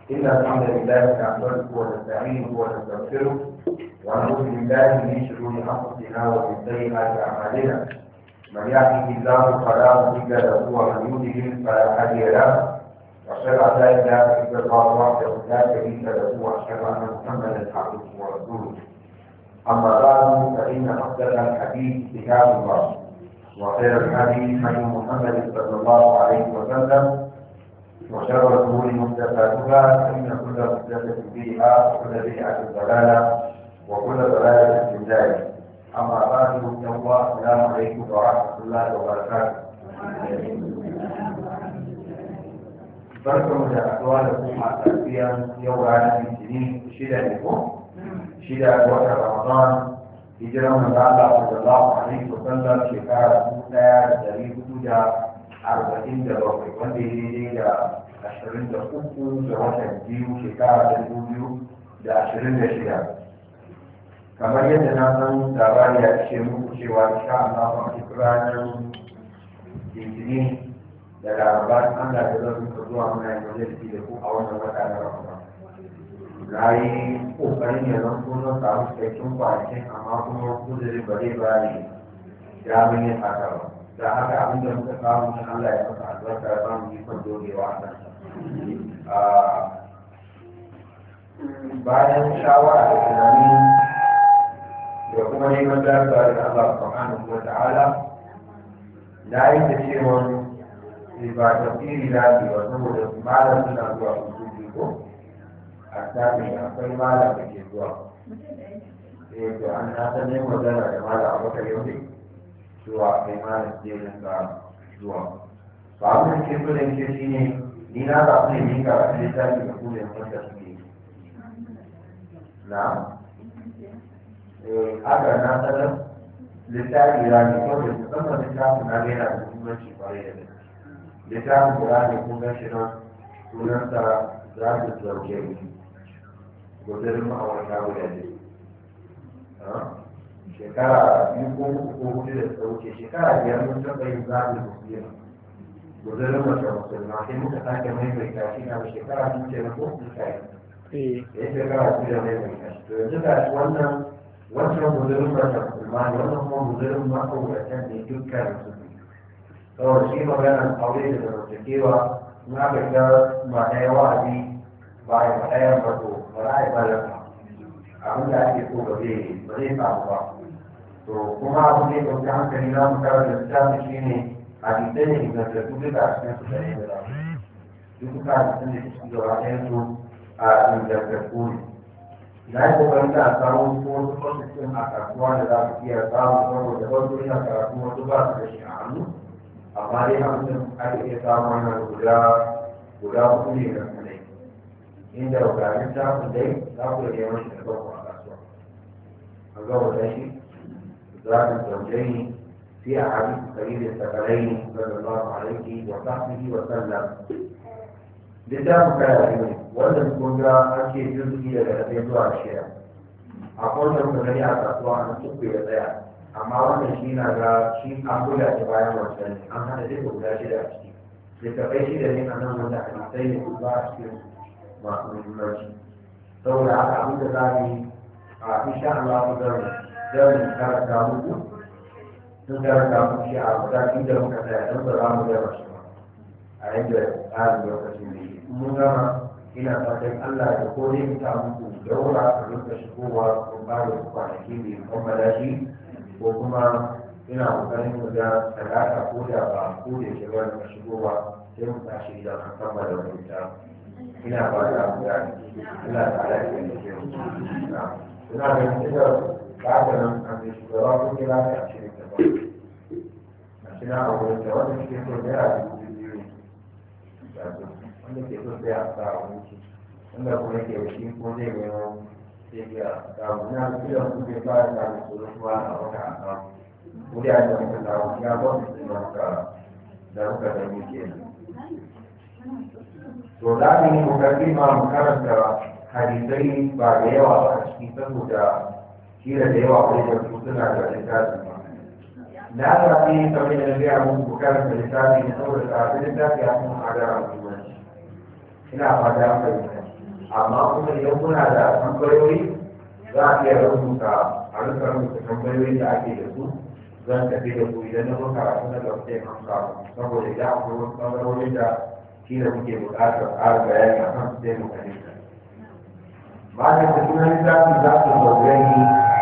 إن الحمد لله نحمده ونستعينه ونستغفره ونعوذ بالله من شرور أنفسنا ومن سيئات أعمالنا من يهده الله فلا مضل له ومن يضلل فلا هادي له وأشهد أن لا إله إلا الله وحده لا شريك له وأشهد أن محمدا عبده ورسوله أما بعد فإن أفضل الحديث كتاب الله وخير الهدي هدي محمد صلى الله عليه وسلم وشر الأمور محدثاتها فإن كل محدثة بدعة وكل بدعة ضلالة وكل ضلالة في النار. أما بعد السلام عليكم ورحمة الله وبركاته. barkamu da haɗuwa da kuma a tafiyan yau ranar litinin shida ne ko shida ga watan ramadan hijiran manzo Allah sallallahu alaihi wa sallam shekara 1447 wanda ya daidai da 23 ga watan biyu shekara 2026 kamar yadda na san labari ya ce muku cewa insha Allah a cikin ranar litinin da labarin Allah da zai zuwa zuwa muna yin majalisi da ku a wannan wata na Ramadan. Na yi ƙoƙarin ya zan sunan samu cikakken kwanakin amma kuma kudurin ba zai ba ni damin yin haka ba. Da haka abin da muka samu na Allah ya masa albarka ya samu ikon dogewa a nan. Bayan shawara da tunani da kuma neman lafiya da Allah subhanahu wa ta'ala na yi da cewa ba tafsiri na ne ba saboda malam suna zuwa hutu ko a sami akwai malam da ke zuwa to an na san yin magana da malam abubakar yau ne zuwa akwai malam zai rinka zuwa ba abin da ke so da ke shi ne ni na ba su ne ni ka a littafi da kuma yin wanda suke na haka na sanar littafi ya ne kawai musamman littafi na gaina da muhimmanci kwarai da gaske littafin guda ne kun gan shi nan sunansa za su zauke ne gudurin ma'aurata guda ne shekara biyu ko uku ko hudu da suka wuce shekara biyar mun taɓa yin zaɓin musulma gudurin mace musulma sai muka sake maimaita shi na shekara biyu ce na ko muka yi ya shekara biyu da maimaita shi to yanzu ga shi wancan gudurin mace musulma ne wannan kuma gudurin ma'auratan ne dukkan su saboda shi maganar aure da zamantakewa na ga ga ba ɗaya wa'azi ba a yi ɗayan ba to ba za a yi bayan ba abin da ake so ba zai samu ba to kuma abin da ya ɗauki hankali na mutane da littafi shi ne hadisai ne ingantattu duka a cikin su da yadda za su duka hadisan da su gaba ɗayan su a ingantattu ne na yi kokarin da a samu ko wasu kwasitin a kasuwa da za su iya samu saboda wasu yana karatu wasu ba su da shi a hannu amma dai abin da ake iya samu wannan guda hudu ne ga kanai inda garin ta dai za ku da neman shi da farko a kasuwa an gama da shi za ku zaujai fi a hadisi karirin sakalai sallallahu alaihi wa sahbihi wa sallam littafin kaya ne wanda kun ga an ce jirgi daga ɗaya zuwa shida a kowace mutane a kasuwa an tuku ya tsaya amma wannan shi na ga shi an buga shi bayan wancan an hada duka guda shida a ciki littafai shida ne a nan wanda hadisai ne ba a cikin masu muhimmanci saboda haka abin da za mu yi a insha Allah ku zan karanta muku sun karanta muku shi a mataki da muka tsaya don ba za mu gama shi ba a yadda tsarin lokacin da yi mun gama ina fatan Allah ya kore ta muku daura a lokacin shigowa kun ba da kwanaki da kammala shi ko kuma ina kokarin mu da talata ko da ba ko da ke ba da shigowa sai mu tashi idan an kammala wani ta ina ba da mu da ina da alaƙa da ke ina da ita ba da nan an da shugaba ko kira da a cikin ta ba a cikin a wurin da wanda ke so da ya biyu ne wanda ke so sai a sa a wuce wanda kuma ke da shi ko zai nemo sai ya samu na kila su ke ba da samun tsoron kuma a wata a samu wuri a da muka samu ya ba su da muka gani ke to za mu yi kokarfi ma mu karanta hadisai ba da yawa ba a ciki saboda kila da yawa wani da su suna da littafi ba na zafi kamar da na gaya muku karanta littafi ne saboda kafin littafi ya kuma adara muhimmanci ina fata an fahimta amma kuma idan kuna da tambayoyi za a iya rubuta a rika rubuta tambayoyi da ake da su zan tafi da ku idan na zo karatu na gaba sai an samu saboda idan akwai wasu ɓangarorin da shi da muke buƙatar ƙara bayani a kan sai mu fahimta. Bayan da sunan littafin za su zaurani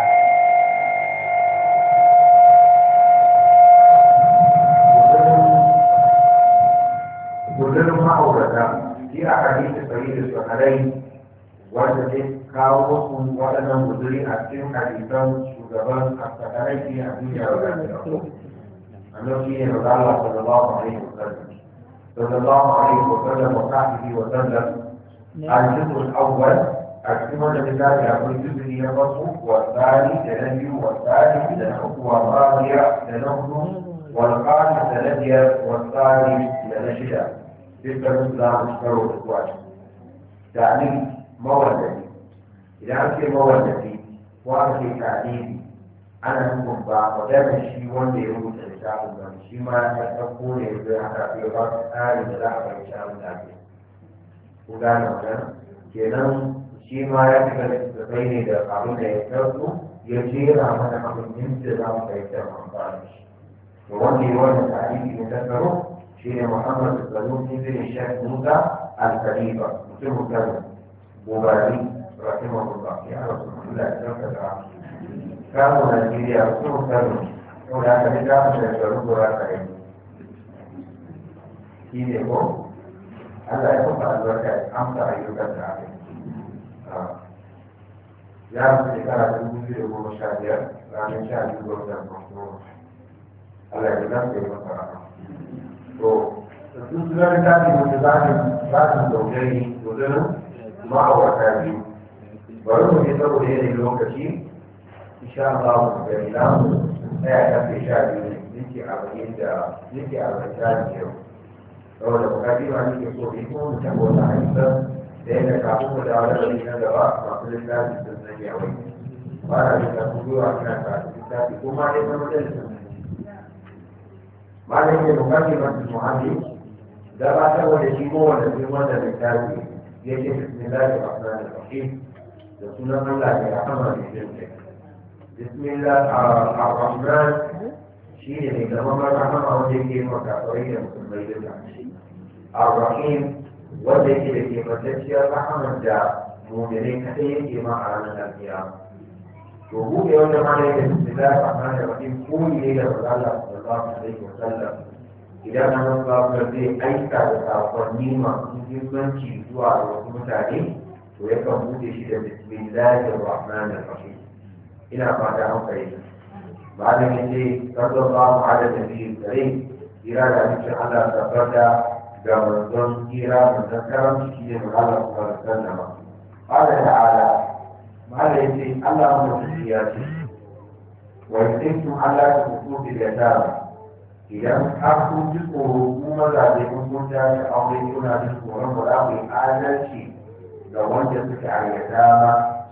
gudunin ma'aurata shi a hadisi sahihi sahirai wanda zai kawo musu waɗannan guduri a cikin hadisan shugaban asakarai a duniya da lafiya. Annabi ne da Allah sallallahu alaihi wasallam sallallahu alaihi wasallam wa sahbihi wa sallam al-juz'u al-awwal أكتمل بذلك أقول جزء يبصر والثاني تنبي والثالث لنحق والرابع لنحن والقادم تنبي والثالث لنشد تلك الإسلام اشتروا الإخوان يعني مولدتي إذا أنت مولدتي وأنا في تعليمي أنا نكون بعض ودائما الشيء وانده يقول الإسلام الشيء ما يتقون يقول حتى في بعض آل ملاحظة الإسلام النبي وقالوا كنا shi ma ya fi littattafai ne da abin da ya tarso ya jera mana abin da za mu fahimtar amfani shi. Da wanda ya wannan tarihi ne tattaro shi ne Muhammad Sanusi bin Sheikh Musa Al-Khalifa mutumin Kano Bubari rahimahullah ya rasu Allah ya tsarka da Kano Najeriya mutumin Kano yau da aka rika mu da garin Gura Kare. Shi ne ko Allah ya kuma albarka ya amsa ayyukan da aka yi. Ya rasu shekara ta 2015 ranar 12 ga watan Oktoba. Allah ya zama da masa rana. To, sun suna da tafi wanda za su daugari dogarin ma'aurata biyu. Bari mu ne saboda yanayin lokaci, insha Allah mu gani na mu tsaya ta fi 12 yake abin da yake abin yau. Saboda bukati ma nake so ne kuma mu tabo ta hanyar da yadda kafin mu dawo da wani na gaba masu littafi sun sanya wai ba na littafi zuwa suna kasu littafi ko ma dai wani da sun ma dai ne bukati masu muhalli gabatar da shi ko wanda sun wanda littafi yake bismillah da rahman rahim da sunan Allah da rahama da jin kai bismillah ar-rahman shi ne mai gaban rahama wanda yake maka kwarai da musulmai duka ar-rahim wanda yake da ke matacciyar rahamar da mummune kaɗai yake ma a ranar alkiyama to buɗe wanda ma da yake bismillah rahman rahim koyi ne da mazala sallallahu alaihi wa sallam idan an ba zai aika da sakonni masu muhimmanci zuwa ga wasu mutane to yakan buɗe shi da bismillah rahman rahim ina fata an fahimta ba da yace sallallahu alaihi wa sallam ira da mutum Allah tabbata ga manzon kira manzon karamci shi ne Allah subhanahu wa ta'ala qala ta'ala mala yace Allah mutum ya ce wa yakuntu Allah tuqutu bil yatama idan har kun ji tsoro kuma da dai kun tashi aure kuna jin tsoron ba za ku yi adalci ga wanda suke a yatama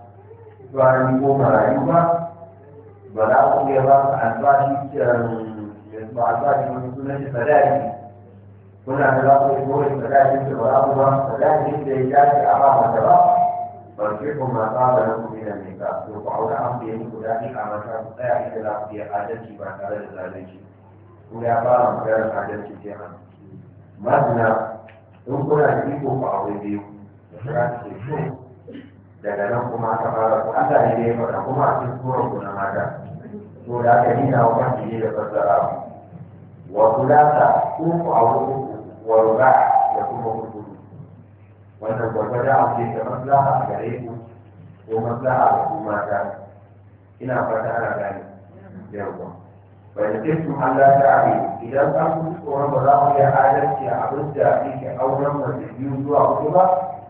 ba ni ko marayu ba ba za ku iya ba su albashi ba albashi wani sunan shi sadaki kuna da za ku yi kore sadakin da ba ku ba sadakin da ya dace a ba mata ba ba ke kuma tsaba na kuma yana mai ka to ku aure an biya muku daɗi a mata ku tsaya inda za ku iya adalci ba tare da zalunci kuma ya fara maganar adalci ke hannu mazina in kuna da iko ku aure biyu da kira ce so daga nan kuma aka fara ku Allah ne ya faɗa kuma a cikin tsoron ku na mata to da aka yi na wa kan ne da fassara wa kulata ko ku aure uku warga da kuma hudu wannan gwargwada a ce da maslaha a gare ku ko maslaha ga ku mata ina fata ana gane yawwa bai da cikin Allah ta abi idan an ku tsoron ba za ku iya adalci a abin da yake auren mace biyu zuwa hudu ba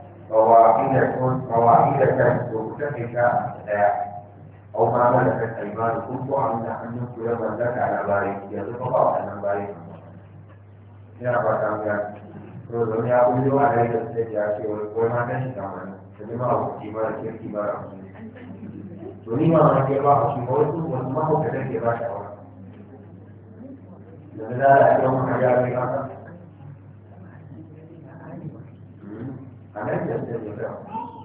mawa'ida kan to ku take ta daya au ma mana kan aimanu kun ko an da hannun ku ya mallaka labarai yanzu ba wannan bayan yana fata ga to don ya bullo a rai da sai ya ce wai ma kan shi kamar da ma abu mara kirki mara abu to ni ma na ke ba shi ko su wasu ma ko da ke ba shi aure da da ya ga mun ya ga haka a nan da sai ya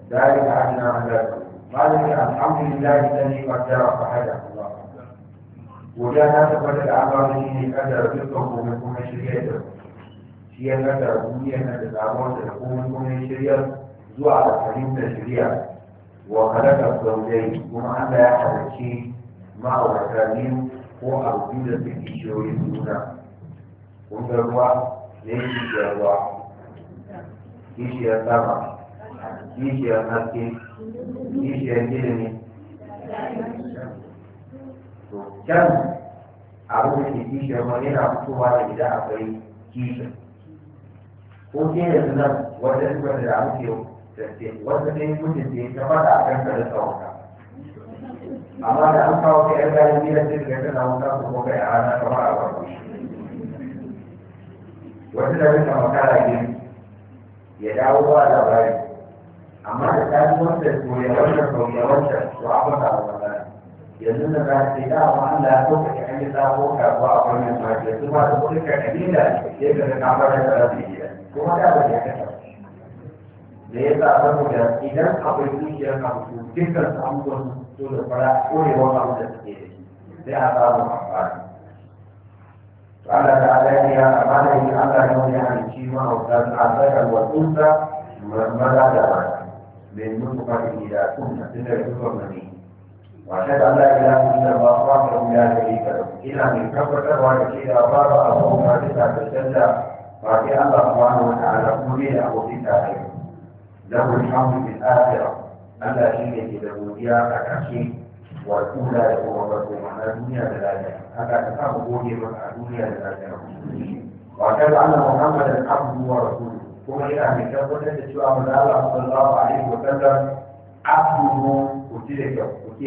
ذلك أدنى أن لا تقول قال الحمد لله الذي قدر فهدى الله وجاء تقدر الأعمال التي قدر رزقكم منكم شريعته هي قدر دنيا أن الأعمال تكون منكم شريعة زوى الحديث الشريعة وخلق الزوجين وما أن لا يحدث شيء مع الكريم هو الوجود في الشيوخ الدنيا ومن ليس جوا kishiyar sama kishiyar haske kishiyar ilimi to can abu da ke kishiyar wani yana fitowa da gida akwai kishiyar ko ke da sunan wanda suka da abu ke tatte wanda ne mutum da ya fada a kan kada sauka amma da an kawo kai yan gani biyar sai daga tana wuta ko kuma kai a rana kamar a wani wata da rika makara gini ya dawo ba labari amma da ta yi wanda to ya wancan to ya wancan to a fasa da magana yanzu da za ta yi dama Allah ya sauka ka an yi sabo kasuwa a wannan mafi yanzu ba da kuɗin ka kabila ya ga ka fara da rafi gida kuma da ba ya kasa da ya sa saboda idan akwai zuciyar abu dukkan su abubuwan su da fara korewar abu da suke da shi sai a samu amfani Allah Ta'ala ya amana ini Allah yang menghadirkan dan azal wal unsa merada min nutfah ila kunna tidak juga mani wa syada Allah ilaha illallah wa la syarika lahu ila min kafara wa ila baba abu hadisa berjanda wa Allah Subhanahu wa ta'ala kulli abu kita lahu alhamdu bil akhirah Allah shine ke da godiya a kashi والأولى يقوم بكم على الدنيا للآخرة هذا كتاب قولي من الدنيا للآخرة وكذا أن محمدا عبده ورسوله كما إلى أن كتبت تشوى من الله صلى الله عليه وسلم عبده وتلك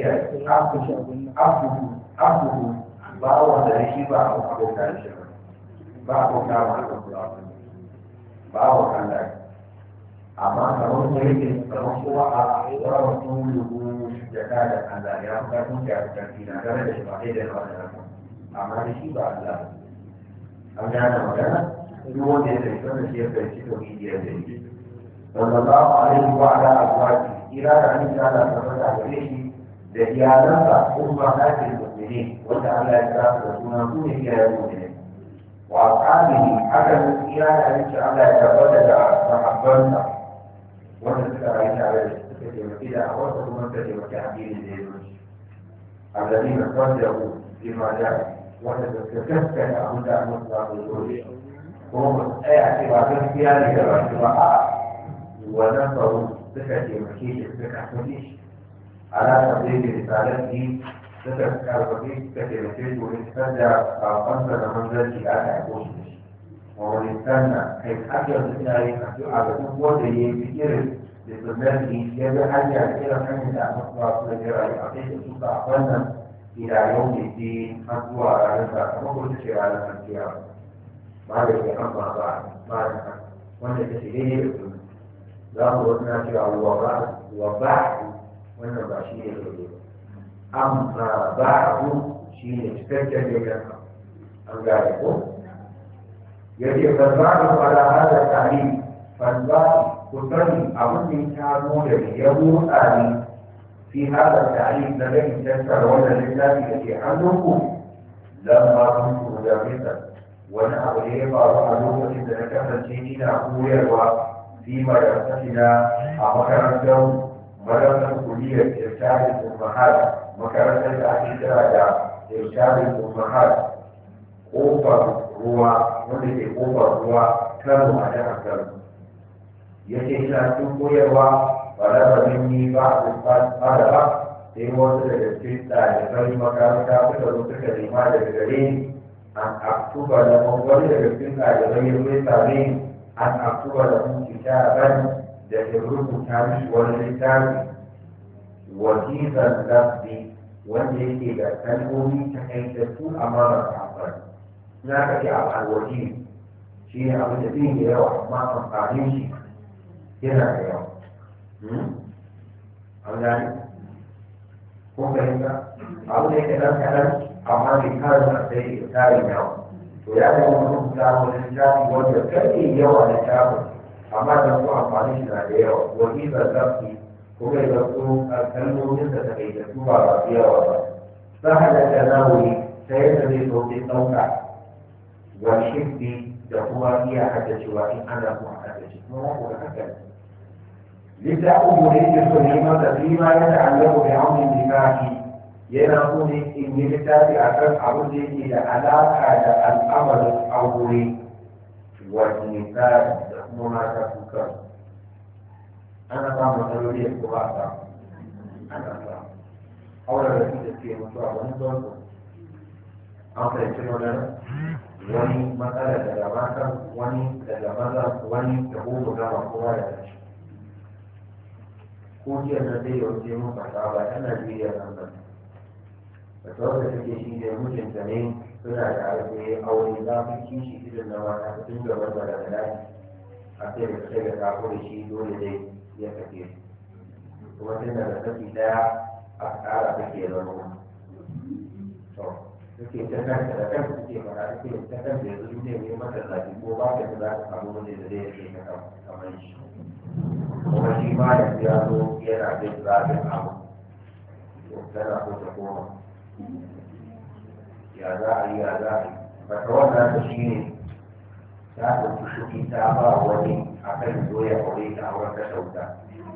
عبده باو ذلك باو أبو كان شبه باو كان معه باو كان ذلك أما كمان يمكن كمان هو ورسوله jaka da Allah ya fi karfin da ya fi na gane da shi ba sai da yawa da rafa amma da shi ba Allah an gane magana duk wanda ya sai da shi ya fahimci tauhidiyar da shi sallallahu alaihi wa ala azwaji ira da an ta da tabbata gare shi da iyalansa umma hatil mu'minin wanda Allah ya kira da sunan su ne iyayen mu'minin wa ashabihi haka ira da an ta Allah ya tabbata da sahabbansa wanda suka rayu tare da shi إذا أردت منتج وتعبير الزيتون الذين صدقوا بما جاء وتتكفل أبدا مطلق الزوج وهم أي اعتبار في هذه الاعتبارات ونصروا صفة مكيش صفة مكيش على تبليغ رسالته صفة مكيش صفة مكيش ونستدعى قنصر منزل على عقوش ومن استنى حيث أكثر من ذلك على قوة يكثر لسنته يجب حاجة إلى حاجة أمطلع سنجرى يعطيه سوطة أقلنا إلى يوم الدين أقوى على ذلك وقل تشير على الانتيار بعد يحمى بعد وانا تسيريه ذاك وقنا شيء الوضع وبعد وانا باشيه أما بعد شيء استجد لك أم ذلك يجب البعض على هذا التعليم فالبعض وكان أظن كانوا يموتان في هذا التعليم الذي تذكر ولا لله التي عندكم لما كنت مدرسا وانا أولي بعض الأمور التي ذكرت سيدنا أقويا في مدرستنا مكرمة مدرسة كلية إرشاد الأمهات مكرمة الأحياء إرشاد الأمهات قوفر هو والذي قوفر هو كانوا على أكثر yake ina cikin koyarwa ba da rabin ni ba a fara ba sai wasu daga cikin ɗalibai makaranta suka zo suka nema daga gare ni an aktuba da wani daga cikin ɗalibai ya zai same ni an aktuba da mun kitaban da in rubuta mishi wani littafi wajizan lafzi wanda yake da kalmomi takaitattu a mara amfani na ka ce a alwaji shi ne abin da zai yi yawa amma amfanin shi yana da yawa an gani ko fahimta abu da yake ɗan kaɗan amma bai kare da sai tarin yawa to ya zama mutum ta wani littafi wanda kai yawa da littafin amma da su amfani shi na da yawa wani zartafi kuma ya su kalmomin da ta kai da su ba ba su yawa ba sahalar da nawuri ta yadda zai sauke ɗauka wa shirki da kuma iya haddacewa in ana kuma haddace kuma na kuma haka littafin mu ne ke so ne masa fi ma ya ta'allaku bi aunin nikahi yana so ne in yi littafi a kan abin da yake da alaƙa da al'amarin aure wa nikahi da kuma mata su kan ana samun matsaloli da kuma a samu ana samu auren da suke mutuwa wani zonzo an fahimci magana wani matsala daga matan wani daga mazan wani da kuma gama kowa da shi ko jiya na zai yaushe mun fata ba ta Najeriya nan ba da tsawon da take shi ne mutunta ne suna da aure aure za mu kishi irin na mata ta tun gaban da daga daji a sai da kai da kafo da shi dole dai ya kafe kuma tun daga saki daya a ƙara take zama suke ta kanta da kanta suke fara suke ta kanta yanzu ne mai mata zafi ko ba ta za ta samu wani da zai yake ta kamar shi kuma shi ma da ya zo yana jin zafin abu tana so ta koma ya za a yi bata wannan ta shi ne ta ɗauki kuɗi ta ba wani a kan zo ya aure ta auren ta kyauta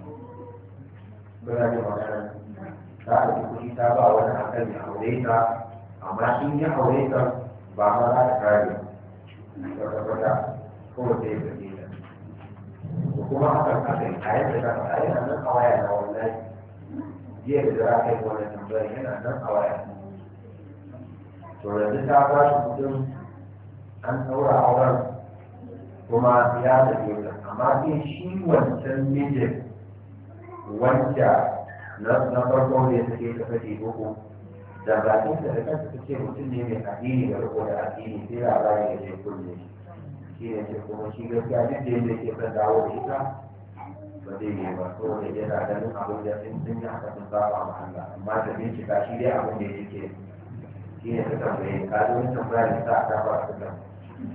muna jin magana ta ɗauki kuɗi ta ba wani a kan ya aure ta amma in ya aure ta ba ma za ta kare kwata-kwata ko ta yi tafi ta ko kuma hakan aka yi kayan da ta faɗa yana nan a waya na wallahi jiya da zara kai wannan tambayar yana nan a waya to yanzu ta ba shi kudin an ɗaura auren kuma ya tafi ta amma sai shi wancan mijin wanda na farko ne suke ta fashe uku da bakin da kanta ta ce mutum ne mai addini da riko da addini sai labari ya ce kulle shi ne ce kuma shi gaskiya duk da yadda ke kan dawo da ita ba zai yi ba ko da yana ganin abin da sun yi haka sun saba ma Allah amma da bincika shi dai abin da yake shi ne ta tambaye ka zo wani tambaya da sa ta ba su kan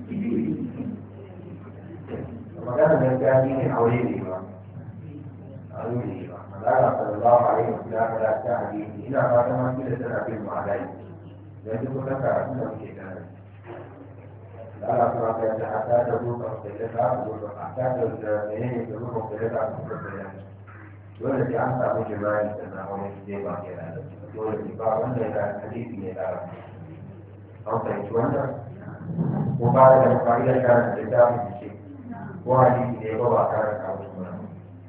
magana gaskiya shi ne aure ne ba aure ne ba Allah sallallahu alaihi wa sallam da ta hadisi ina fatan ma kila tana bin ma'adai dan duk kan karatu da muke kana Allah subhanahu wa ta'ala ta da ruwa da ta ruwa ta da menene da ruwa da ta ruwa dole sai an samu jima'i sannan wani zai ba ke da dole ne ba wanda ya hadisi ne da an fahimci wannan ko ba da fa'ida kan da ta mu ce ko hadisi ne ba ba karanta wasu ba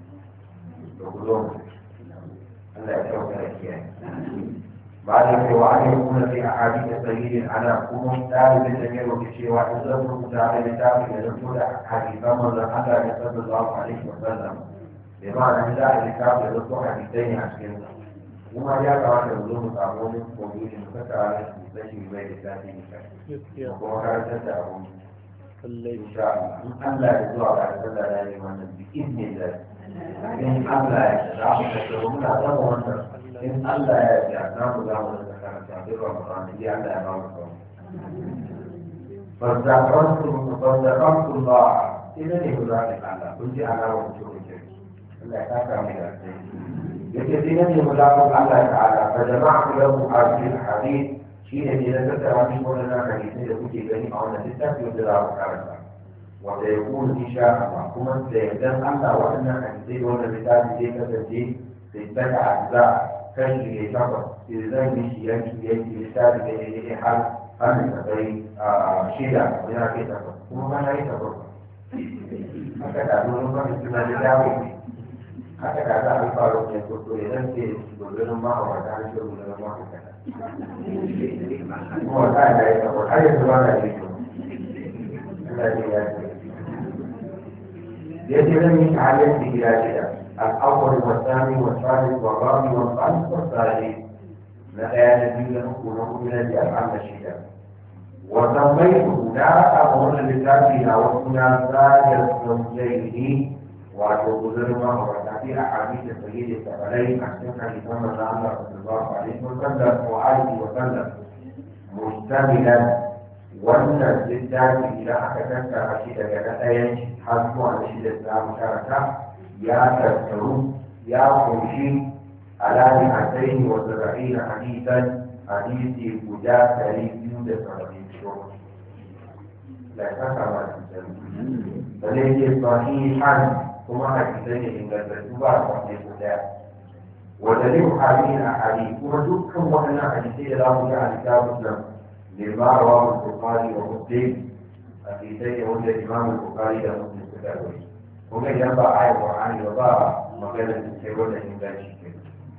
وكلهم ألا يتوقع الأشياء بعد أن يكون في أحاديث سبيل على قوم ثابت الجميع وكشي واحد ذكر متعلم ثابت يدخل حديثا من حتى صلى الله عليه وسلم بمعنى أن لا الكتاب يدخل حديثين عشرين وما جاء كما تقولون تعمون موجود مفتر على المستشفى بين الثاني وهو كان تتعبون إن شاء الله أن لا يدعو على صلى الله عليه وسلم بإذن الله in Allah ya za mu kashe muna zama wannan in Allah ya ya za mu za mu da karanta duk Ramadan ya Allah ya ba mu kawo فذكرت الله إنني ملاقي الله كنت على وجهك الله يسعدك من يكفيني ملاقي الله تعالى فجمعت له هذه الحديث شيء إذا ذكر من قولنا حديثين كنت بني أو نسيتك يدرى وكارثة وسيكون إن شاء الله كما سيدان الله وأن حديثي وأن الكتاب ذيك تجي سيتبع أجزاء كشف شخص إذا مشي يمشي الكتاب بيده حال أن تبعي شيدا وينا كتاب وما لا يتبع هكذا أقول لكم إنما لله هكذا الفاروق يقول إذا يقول ما هو كان يقول ما هو كذا هو كان يقول هذا سؤال الذي يجب يتعلم بإلى الأول والثاني والثالث والرابع والخامس والسادس لا يجوز نقوله من الأفعال الشدة وسميته لا أمر لذاتنا وكنا ثاني الزوجين وتقول ما في أحاديث سيد الثقلين أحسن حديث من الله صلى الله عليه وسلم وآله وسلم مشتملا wannan littafi idan aka tattara shi daga na ɗayan shi har zuwa na shida da za mu karanta ya tattaru ya kunshi alani a tsayin wa zarafi na hadisan hadisi guda 270 da ya saka ma da sannan yake sahihan kuma hadisai ne ingantattu ba a kwanne guda ودليل هذه الاحاديث ودك وانا حديثي لا بد عن كتاب مسلم لما رواه البخاري ومسلم حديثي عند الامام البخاري ومسلم كتابه ومن ينبع آية القرآن وضع مقالة السيرون الإنسان شكل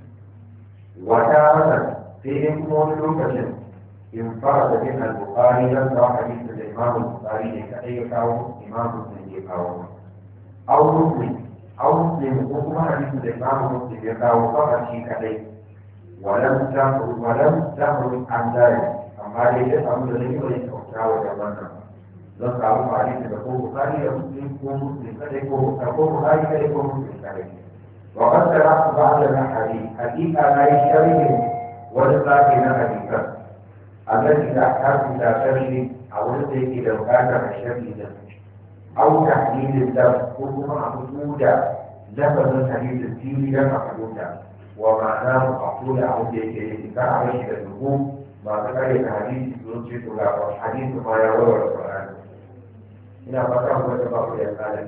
وتارة في يكون لوكاشن انفرد بها البخاري لم حديث الإمام البخاري كأي كاو إمام مسلم كاو أو مسلم أو مسلم وكما حديث الإمام مسلم يقاو فقط شيء كذلك ولم تخرج عن ذلك أما ليس أمر لم يتوقع وجبنا لن تعرف عليه تكون بخاري مسلم مسلم كذلك تكون بخاري كذلك مسلم كذلك وقد تركت بعض الأحاديث حقيقة لا يشتري ولكن حديثا التي تحتاج إلى شرح أو التي لو كان الشرح أو تحديد الدم كلها موجودة لفظ الحديث الديني لم محدودا ومعناه مقصود أو ذكر كعبة النجوم ما ذكر الحديث يوجد له الحديث ما يروى القرآن هنا فتح وتبقى يسأل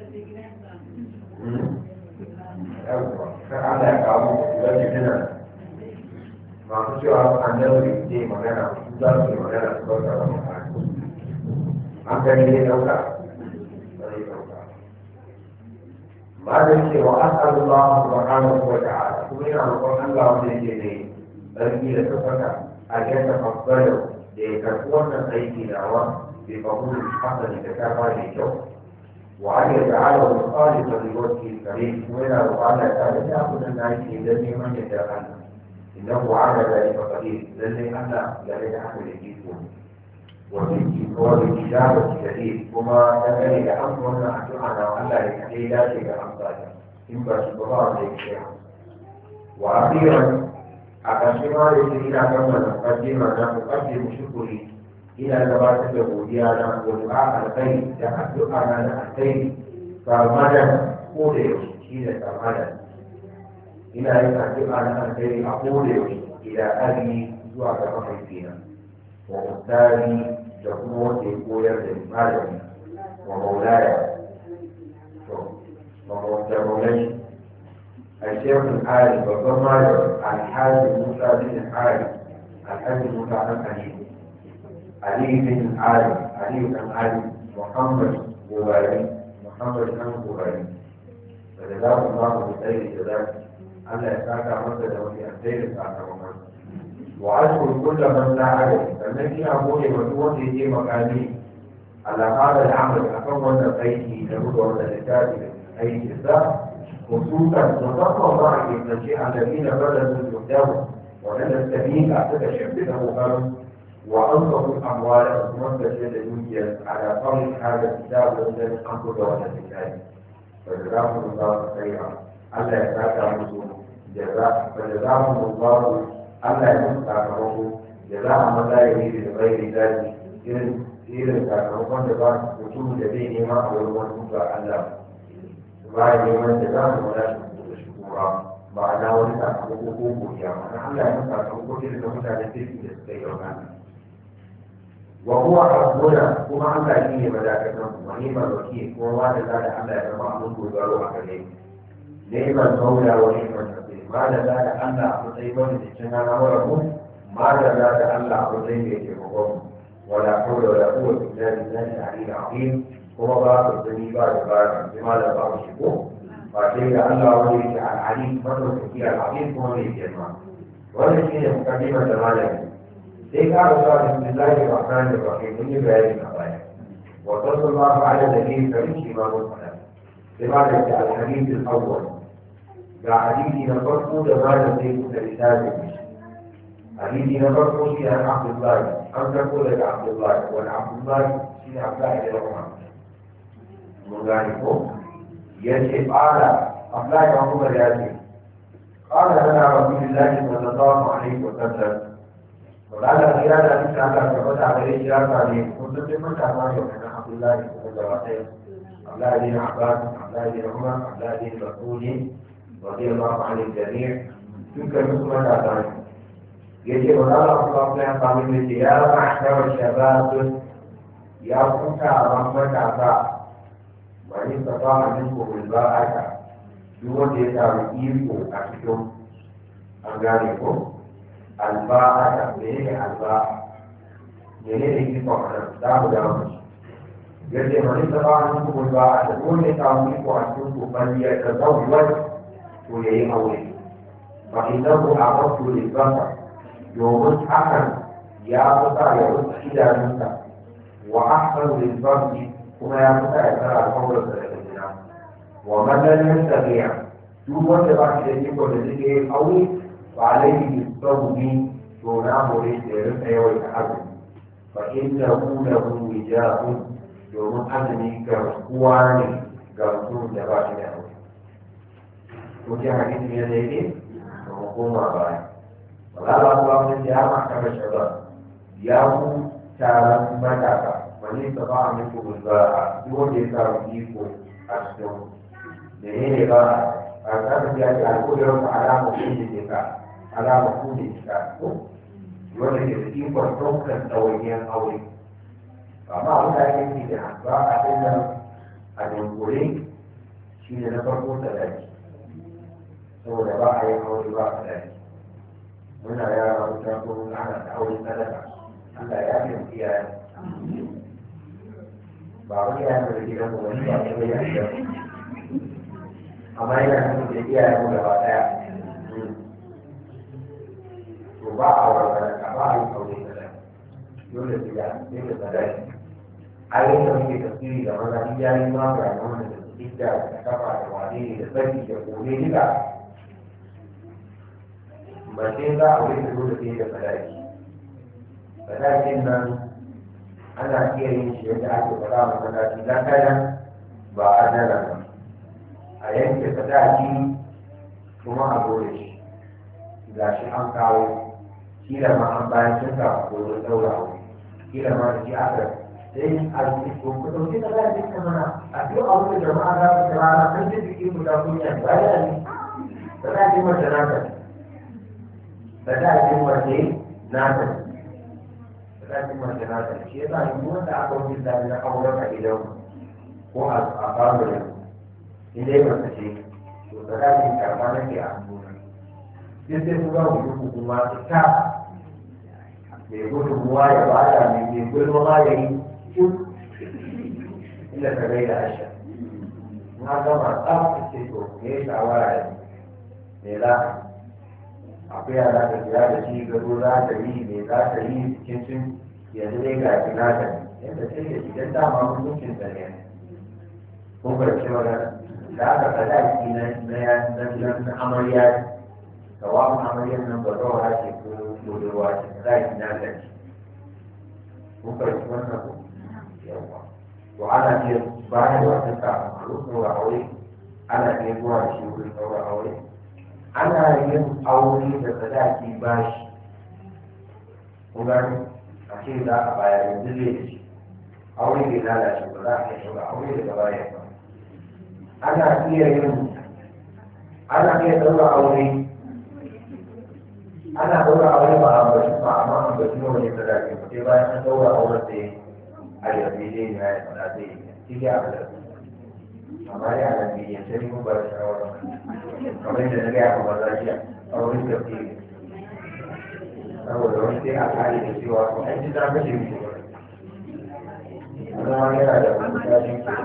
فعلى كابو يوجدنا ما تشوف عن دوري دي مكانه دوري مكانه سبحانه وتعالى عن دليل الأولى بعد الشيء وأسأل الله سبحانه وتعالى كلنا نقول الله سيدي بلكي لتفكر أن يتفضلوا لتكون أيدي دعوة بقبول الحسن كتابة للجو وأن يجعله خالصا لوجهه الكريم وإلى وقال تعالى يأخذ الناس الذي من يتأمل إنه على ذلك قدير الذي أن لا يجعل الجيسون والإجابة الجديد وما ذلك أمرنا أجمعنا وألا يكفي ذلك أمثاله إن بشكرا ذلك وأخيرا أكشفا إلى كما نقدم شكري إلى نبات اليهودية ودعاء الخير تحدث عن الخير فالمدى قول شيء كالمدى إلى يتحدث عن الخير أقول إلى أبي زوج مخيفين وأستاذي تكون يقول للمعلم ومولاي ومولاي الشيخ العالم والضمائر الحاج موسى بن العالم الحاج موسى بن علي بن العالم علي بن العالم محمد بواري محمد بن بواري فجزاه الله بخير جزاك الله يسعدك مصدر وفي الخير سعدك وأشكر كل من ساعدني فالذي أقول مجموعة في مكاني على هذا العمل أكون أيدي لابد أن الكاتب أيدي الزهر خصوصا نصف معي النشيء الذين بدلوا الدم ولن السبيل أتشبه بهم وأنصفوا الأموال المنتشرة يوجد على طريق هذا الكتاب الذي أنقذ ولا الكتاب فجزاهم الله خيرا ألا يسعد مسلم فجزاهم الله Allah ya musu sakamako da za a maza ya yi da bai da daji irin sakamakon da ba mutum da zai nema a wurin wani ba Allah ba ya neman da za mu wada shi da shi kuma ma'ana wani sakamako ko godiya ma'ana Allah ya musu sakamako irin da mutane kirki da suka yi yauna wa kuwa hasbuna kuma Allah shi ne madakatan kuma neman wakil kuma wanda za da Allah ya zama abin dogaro a gare neman maula wa neman ما لا لا أن أعطيهم الاجتماع ورهم ما لا لا أن أعطيهم يتفقهم ولا حول ولا قوة إلا بالله العلي العظيم هو باب الدنيا باب بما لا بعض الشكوك فأشهد أن لا ولي على العليم فضل الكثير العظيم هو الجماعة والذين مقدمة مالا ذيك أرسل بسم الله الرحمن الرحيم من بيان القضايا وصلى الله على النبي الكريم إمام الصلاة لماذا الحديث الأول حديثي نفرقه لماذا تكون رسالة حديثي نفرقه في عن عبد الله أن تقول لك عبد الله والعبد الله في عبد الله إلى رحمه من ذلك يجب على عبد الله عمر ياتي قال لنا رسول الله صلى الله عليه وسلم وقال في هذا الحديث عن فتح عليه شرطة كنت في فتح ما يوحنا عبد الله بن زواتين عبد الله بن عباس عبد الله بن عمر عبد الله بن مسعود رضي الله عن الجميع يمكن مسلمة ذلك يجب أن الله سبحانه وتعالى يا معشر الشباب يا فتى رحمة عطاء وإن استطاع منكم الباءة يوجد يساوي أكتم أنغانيكم الباء menene alba menene iko a da mu da mu yace mani da ba mu ko ba da dole ta mu ko a cikin ko ban ya ta zawwaj to yayi aure fa innahu aqtu lil basar yawm akan ya fita ya rufe idanunsa wa ahsanu lil farji kuma ya fita ya tsara alƙawarin da daga gina wa man lam yastati' duk wanda ba shi da iko da zai yi aure fa alayhi bisawmi to na more da ya rinka yawaita azumi fa inna lahu wijahun domin azumi garkuwa ne ga mutum da ba shi da aure ko ji hadisi ne da yake da hukuma baya wala ba ku ba ya ma ka shabab ya ku taron matasa wani ta ba min ku ba duk wanda ya samu iko a cikin da ne ba a kan ya ji alƙudurin alama kun da alama kun da ko wanda ke da ikon ɗaukar ɗawainiyar aure amma abin da ake yi da ba a ɗaya a dunkule shi ne na farko sadaki saboda ba a yin aure ba a sadaki muna yara wuta ko ana da aure sadaka Allah ya fi iyayen ba wani iyayen da gidan mu wani ba kuma ya gidan amma yana nufin da iyayen mu gaba ɗaya ba a warware ka ba a yi aure da rai dole su ya ne da sadaki a yi da muke tafsiri da maza in yayi ma ga wanda da su idda da kafa da wane ne da sarki da kone duka mace za a wuce dole sai da sadaki sadakin nan ana iya yin shi yadda ake faɗa wa sadaki na kayan ba a dara ba a yanke sadaki kuma a gore shi ga shi an kawo kila ma an bayan sun ka wurin daura wuri kila ma da shi aka sai a yi ko ku dauki da zai duka mana a duk abin da jama'a za su kira na kan ji jiki ku ta kunya ba ya ne da za ki mace na ta da za ki mace na ta da za ki mace na ta shi yasa yi wanda aka wuce da na auren a gidan ko a family inda ya mace ce to da za ki karɓa nake a nuna sai sai ku ga ku kuma ta mai gudunmuwa ya bada mai gulma ma ya yi inda ka gaida asha na gama tsaftace to ne shawara ne me za ka akwai yara da kira da shi gado za ta yi me za ta yi cikin cin yanzu dai ga kina da yadda sai da idan dama mutuncin da ne ko barci magana da aka kada shi na amarya sawa'un amaryar nan ba zaura ce ko budurwa ce za ki na gaci ko karfi wannan ko yawa to ana iya bayan wata kafin a rufe aure ana iya zuwa da shi wurin ɗaura aure ana yin aure da sadaki bashi kun gani a ce za a bayar yanzu zai da shi aure bai lalace ba za a iya shiga aure daga baya ba ana iya ɗaura aure ana ɗaura aure ba a bashi ba amma an bashi nawa ne sadaki ba sai bayan an ɗaura auren sai a yanzu ne ya yi fada zai yi shi ya fada amma ya nan ne ya sai mun ba da shawara kamar yadda na gaya kuma lafiya auren da ke saboda wani sai a kare da cewa ko an ji ta kashe mutu ba wani wani yana da wani tashin ke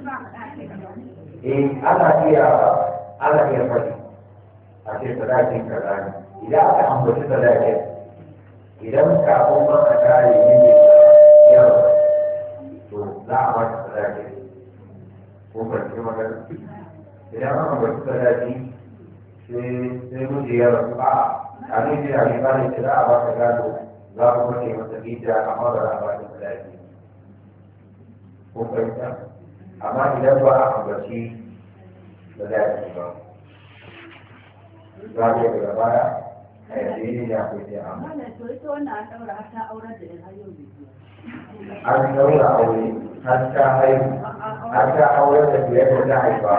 ana iya faɗi a ce sadakin kaza ne idan aka ambaci sadakin idan kafin ma a kare ne yawa to za a bata sadakin ko kwanci magana idan aka ambaci sadaki sai miji ya rasu a ne da ya ba ne za a bata gado za a kuma ke masa gida amma ba za a bata sadaki ko kwanci amma idan ba a ambaci sadaki ba za a daga baya ne ya fi sai amma to ita wannan an daura har ta aurar da har yau an daura aure har ta haihu har ta aurar da biyar da ta haifa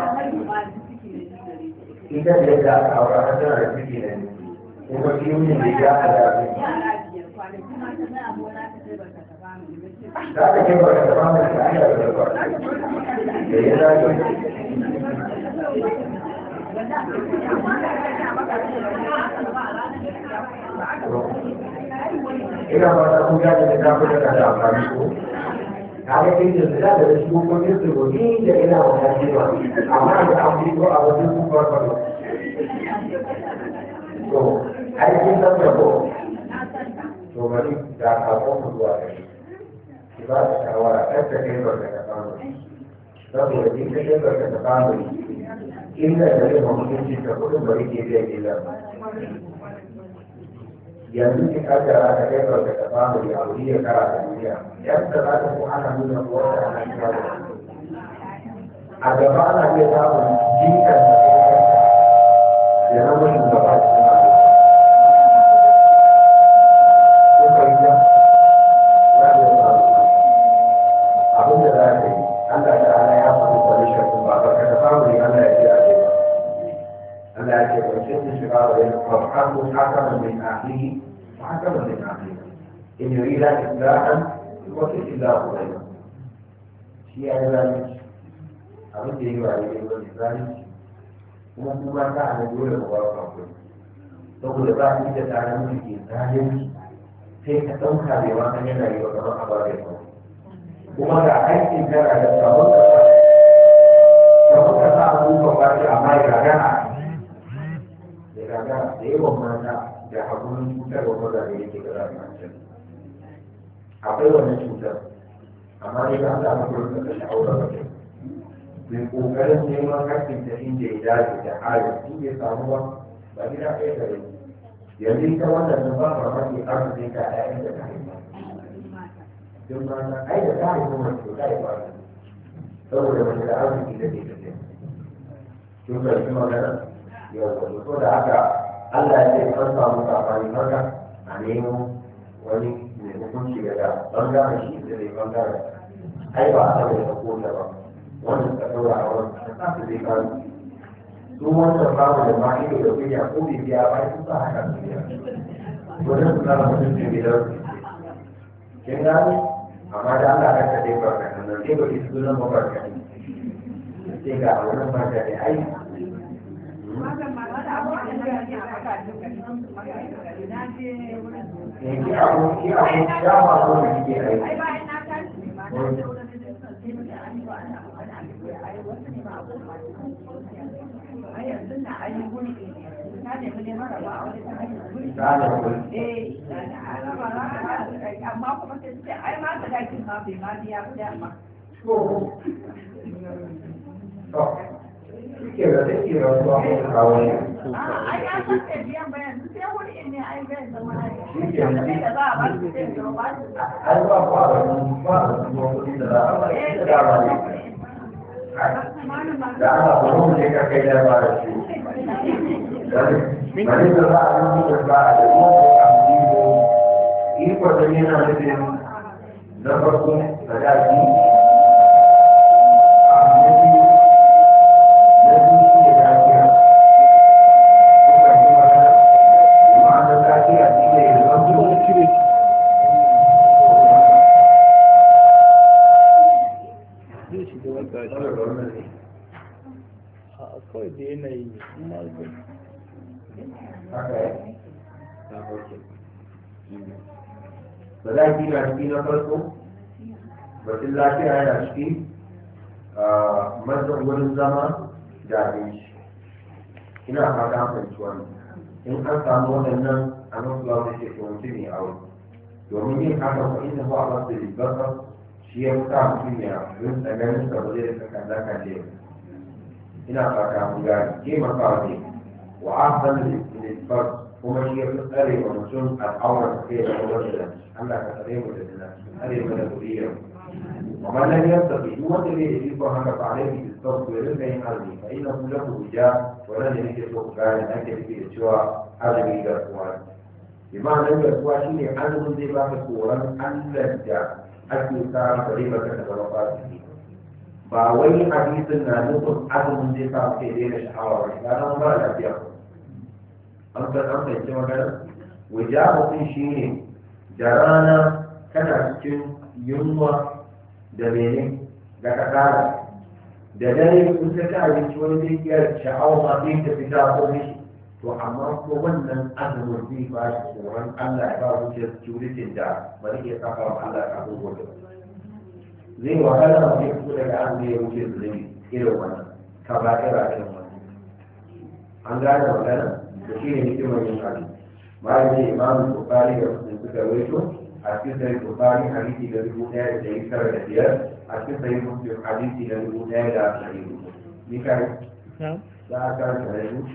ita da yadda aka aura har tana da ciki ne kuma shi ne da ya haɗa za ka kai ba ka taɓa mai da aka da ba da ya zaɓi ina ba ta kun gaji da ta fi da amfani ko kaga kai da zira da shi ko ne su gobe da ina wata cewa amma da an fito a wajen su farfado to ai kin san da ko to bari da kafin ku zuwa gari ki ba ta shawara kar ta kai barka da family saboda in ka kai barka da family inda da zai ba mutunci ta kudin bari ke biya gila yanzu ki kaddara ta kai barka da family a wuri ya kara da duniya yadda za ta ko ana nuna ko wata ana kira da a gaba ana iya samun jikan da ya zama shugaba cikin abin da za ta yi Allah ta'ala ya faɗi solution ɗin ba ba ka family Allah ya ce a ce ba Allah ya ce ba sai shiga wa yin farhamu hakaman min ahlihi wa hakaman min ahlihi in yurida islahan yuwaffiq Allahu bainahum shi ya yi zalunci abin da yi wa yi wani zalunci kuma kuma ta ana dole ba ba ku saboda ba ni da tare miki ke zalunci sai ka ɗauka bai ma kan yana yi wa kamar ababe ba kuma ga aikin kana da sabon ka sa abubuwan ba shi amma ya gagara da yawan mata da hakunan cutar wa maza da yake ga rayuwar akwai wannan cutar amma ne ba ta mutu da kashe aure ba ce mai kokarin neman hakkin ta inda ya dace da hali in bai samu ba gida ɗaya da rai yanzu ita wannan sun ba mamaki arzikin ka ƴaƴan da ta haifa don mata ai da ta haifa mace ta haifa saboda mace da arziki da ke tafiya sun karfi magana yau da so da haka Allah ya ce an samu sabani haka a nemo wani mai hukunci daga bangaren shi da zai bangaren ai ba a saboda ta kota ba wannan ta saura a wani ta sa su zai kawo su wannan babu da ma ido da kunya ko bai biya ba su sa haka su biya wannan su zama mutum ce mai dauki kin gani amma da Allah ya ka dai barka nan dai ba ki sunan mabarka ne sai ga wannan barka ne ai ki abu ya ma ko da kike ai amma kuma sai ce ai ma ta dakin ma bai ma biya ba amma suke da take rasuwa ko kawo ne ai ya sake biyan bayan sai wuri ne ai bayan zama shi ke nan da za a ba su sai da ba su ai ba kuɗi da za a ba shi da ba ne da ana kuma ne ka kai da ba da shi bari da za a yi da ba a da yi ko da yana nufin na farko da daji kawai da yanayi ba za ki na ciki na farko batun lafiya yana ciki wurin zama da abinci ina fata fahimci wani in an samu waɗannan a nan zuwa da ke tsohonci ne a wani domin yin haka ko inda ba a masu ribarsa shi ya fi sa mutum ya yin tsananin sa ba zai rika kalle ina fata mun gane taimakawa ne wa ahsan al-isbat kuma shi ya fi tsare wa mutum al'aurar kai da kuma da Allah ka tsare mu da dina tsare mu da zuriyar amma nan ya tafi duk wanda bai da iko haka ba alaihi bisawm ya rinka yin azumi fa inna hu lahu wija wannan da nake so ku gane ake nufi da cewa azumi da kuwa imanin da kuwa shine azumin zai baka tsoron Allah da ake sa bare baka da zama fasiki ba wai hadisin na nufin azumin zai sa kai daina sha'awa ba ya zama mara lafiya an fahimci magana wajen shi ne da rana kana cikin yunwa da mene da kasala da dare in ka ci abinci wani zai iya sha'awa ma sai ta fita ko mishi to amma ko wannan azumin zai ba shi tsoron Allah ya ba zuciyar security da ba zai iya saka wa Allah kafin gobe zai wahala ma zai fito daga azumi ya wuce zulumi irin wannan ka ba irin wannan an gane magana da shi ne hikimar yin azumi bayan ce imamu bukari da muslim suka rawaito a cikin sahih bukari hadisi da 1905 a cikin sahih muslim hadisi da 1100 ni kai za a karanta da shi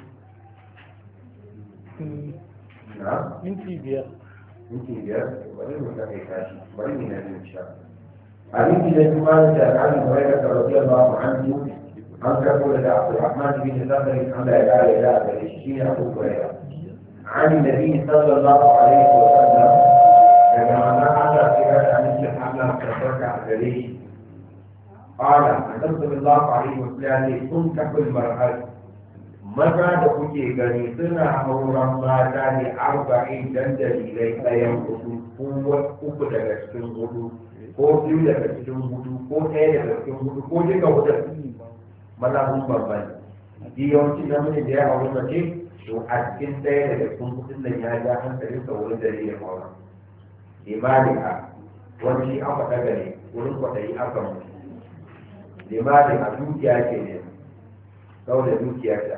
na minti biyar bari mu ta kai tashi bari mu na biyu insha hadisi da kuma da Ali Hurairah radiyallahu anhu an karbo da Abdurrahman bin Zakari Allah ya kare da shi ne Abu Hurairah عن النبي صلى الله عليه وسلم كما نعلم في أن الله تبارك عليه قال النبي صلى الله عليه وسلم تنكح المرأة ماذا تقول غني سنة أورا ما كان 40 دليلي لا ينقص قوة uku daga cikin hudu ko biyu daga cikin hudu ko ɗaya daga cikin hudu ko duka hudu maza sun bambanta yawancin namiji da ya auri mace to a cikin ɗaya daga cikin kudin nan ya ja hankalinsa wurin dalilin mawa limanika wani an faɗa gare wurin kwaɗayi aka mutu limanika dukiya ke ne saboda dukiya ta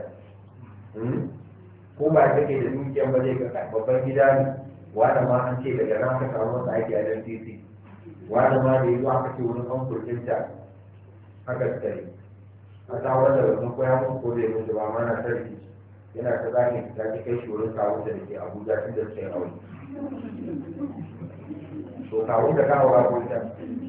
ko ba take da dukiyan ba zai ga babban gida ne wanda ma an ce daga nan aka samu wasu aiki a dan titi wanda ma da yanzu aka ce wurin an kurkinta haka tsari a tsawon da wasu koya musu ko zai mutu ba mana sarki yana ta zaki ta ki kai shi wurin kawun da ke Abuja tun da suke aure to kawun da kawo ba ko ta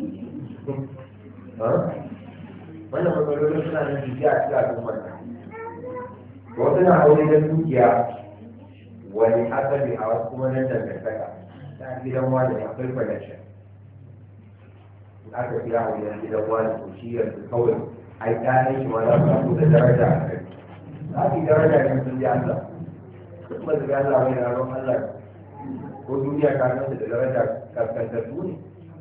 wannan matsalolin suna nan dukiya a cikin al'ummar nan wasu na aure don dukiya wani asali a wasu kuma nan dangantaka ta gidan wani akwai connection aka fi yawon yan gidan wani to shi yanzu kawai ai ta shi ma za su da daraja a kai haka daraja ne sun ji Allah kuma da Allah mai raron Allah ko duniya ka san da daraja kaskantattu ne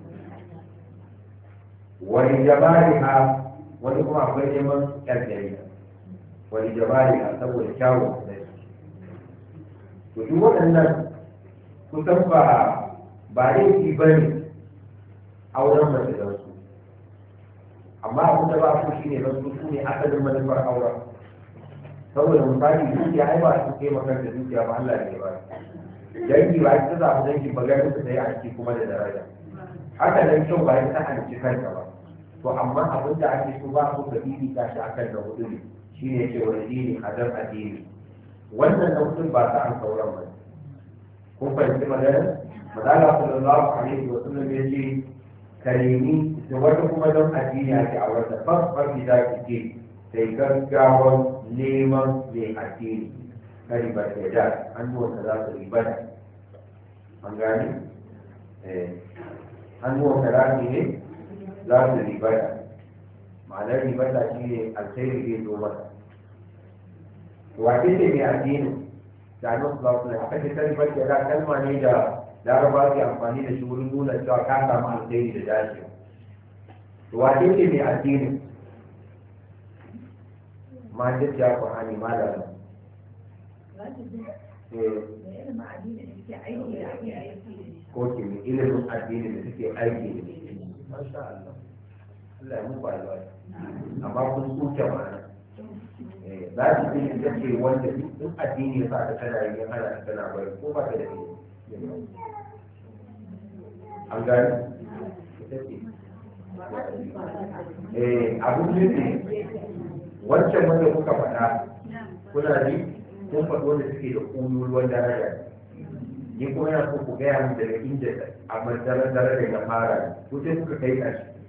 wani jabari ha wani kuma akwai neman ƙarƙari wani jabari ha saboda kyawun da to duk waɗannan kusan ba laifi ba ne auren mace da su amma abin da ba su shi ne don su ne asalin manufar auren saboda misali dukiya ai ba su kai makar da dukiya ba Allah ne ba dangi ba ita za mu dangi ba ganin su sai a ciki kuma da daraja haka nan kyau ba ita an ci kanka ba to amma abin da ake so ba su da bibi ta shi akan da hudu ne shine ce wani dini hadar addini wannan na hudun ba ta an sauran ba kun fahimci magana madalla sallallahu alaihi wa sallam ya ce karimi da wata kuma don addini ake a wata fasfar da ki ke sai gaggawar neman mai addini na ribar da da hannuwanka za su ribata an gani hannuwanka za su ne za su ribata ma'anar ribata shi ne alkhairi zai zo masa wace ce mai addini da annabi sallallahu alaihi wasallam aka ce ta ribar da da kalma ne da laraba ke amfani da shi wurin nuna cewa ka samu alkhairi da dace wace ce mai addini ma duk ya Qur'ani ma da ko ke mai ilimin addini da suke aiki da shi masha Allah Allah ya muku albarka amma kun tsuke mana za su yi ita ce wanda duk addini ya sa ta tana yi yana ta tana bari ko ba ta da ilimi an gani ita ce abin ne wancan wanda kuka faɗa kuna ji kun faɗo wanda suke da ƙunuruwan daraja ni kuma yana so ku gaya min daga inda a madarar daraja ya fara ko sai kuka kai ƙarshe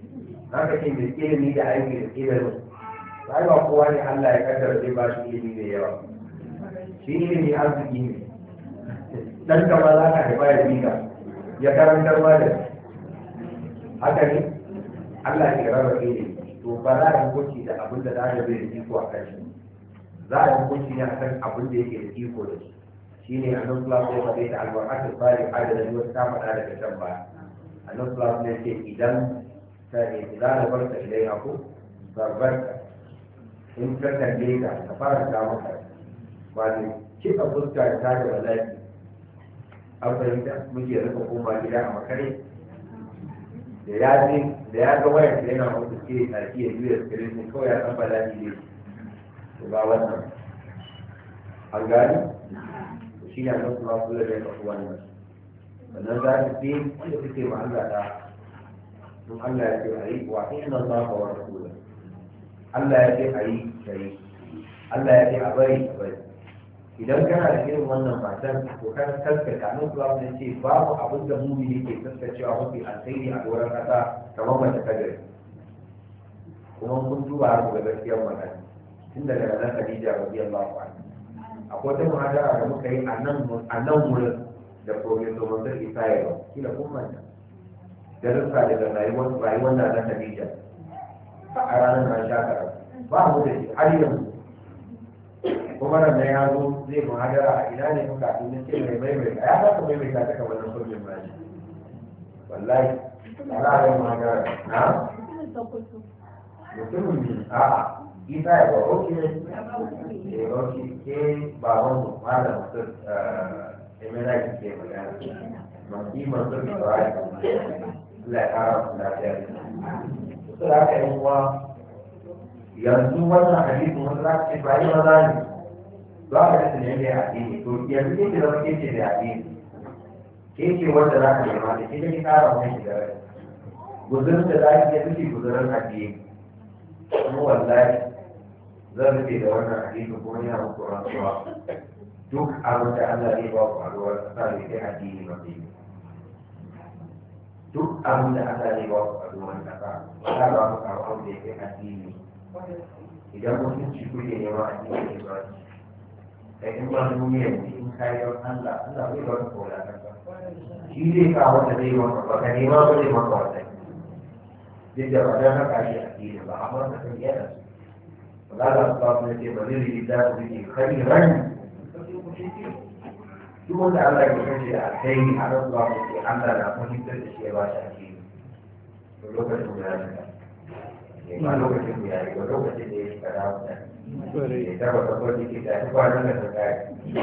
haka ce mai ilimi da aiki da ilimin ba kowa ne Allah ya kaddara zai ba shi ilimi mai yawa shi ilimi arziki ne dan kama za ka haifa ya bika ya karantar ma da haka ne Allah ke raba ilimi to ba za a hukunci da abin da za a bai da iko a kan shi za a hukunci ne a kan abin da yake da iko da shi shine annabi sallallahu alaihi wasallam ya faɗa al-wa'atu salih adada wasu ta faɗa daga can baya annabi sallallahu alaihi wasallam ya ce idan da barka ilai aku barbarka in ka kalle ka ka fara ta maka ba ne kiɗa fuska ta da bala'i an fahimta muke rika koma gida a makare da ya ga wayar da yana mutu ke tsaki ya juya skirin kawai ya san bala'i ne ba wannan an gani shi ne annabi sallallahu alaihi wasallam ya faɗi wannan sannan za ta fi wanda suke ma Allah ta don Allah ya ce a yi wa inna Allah wa rasuluhu Allah ya ce a yi sai Allah ya ce a bari a bari idan kana da irin wannan matan to kan kaskata nan kuwa mun ce babu abin da mu yake kaskacewa mafi alkhairi a doron kasa kamar mace ta gari kuma kun duba har ga gaskiyar magana tun daga nan Khadija radiyallahu anha akwai wata muhadara da muka yi a nan wurin da professor Mansur Isaye kila kun manta darussa daga rayuwar da na Khadija a ranar na shakara ba mu da shi har yanzu kuma nan ya zo zai muhadara a ina ne muka tun ce mai maimaita ya fasa maimaita ta kamar na kurmin maji wallahi a ranar muhadara na mutumin a'a isa ya ba oke ke baban mu malam Mansur emela ke magana mafi Mansur Ibrahim Allah ya kara su lafiya su da aka yi kuwa yanzu wannan hadisin wasu za su ce ba yi maza ne za ka rasa ne da addini to yanzu ke ce zama ke ce da addini ke ce wanda za ka nema da ke da ke kara wani shi da rai guzurin da za ki yi suke guzurin addini kuma wallahi zan rufe da wannan hadisi kuma yana muku rantsuwa duk abin da Allah zai ba ku a ruwan kasa da ke addini mafi duk abin da Allah zai ba ku a ruwan kasa ya ba ku kawo abin da ya kai addini idan mutunci kuke nema addini ne ba da in ba duniya ne in kayi don Allah Allah zai ba ku kola kasa shi zai kawo wanda zai maka ba ka nema ba zai maka wanda duk da ba don haka shi addini ba amma ka san yana su ba za su ba su ce ba zai rigi da su rigi kari rani duk wanda Allah ya kasance da alkhairi a nan zuwa ku ce Allah na fahimtar da shi ya ba shi addini to lokacin ya shiga ba lokacin ya yi ba lokacin da ya shiga da mutane ya tabbata ko jiki da shi kwanan da ta kai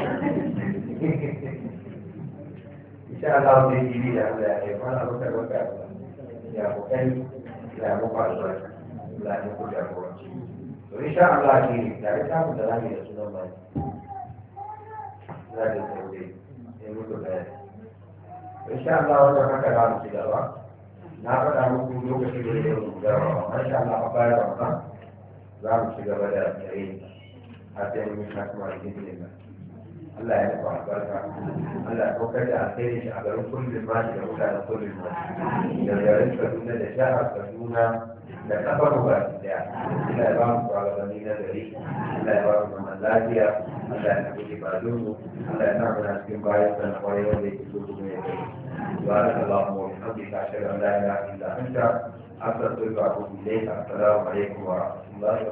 insha Allah zai yi da Allah ya kai mana abin da wata ya kokari ya muku albarka Allah ya muku jagoranci to insha Allah shi da ya samu da rami da sunan mai za ta sauke ya muku bayani insha Allah wannan haka za mu ci gaba na faɗa muku lokacin da ya yi gaba amma insha Allah a bayan Ramadan za mu ci gaba da yayi a sai mun yi kuma a cikin Allah ya nufa albarka Allah ya kokar da alheri shi a garin kullum mashi da mutanen kullum mashi da garin Kaduna da jihar Kaduna da kafar ruwa daya Allah ya ba mu shugabanni na gari Allah ya ba mu zaman lafiya Allah ya nufi ibadunmu Allah ya sa mu na cikin bayan sa na kwarai wanda yake so kuma ya kai سبحانك اللهم وبحمدك أشهد أن لا إله إلا أنت أستغفرك وأتوب إليك السلام عليكم ورحمة الله وبركاته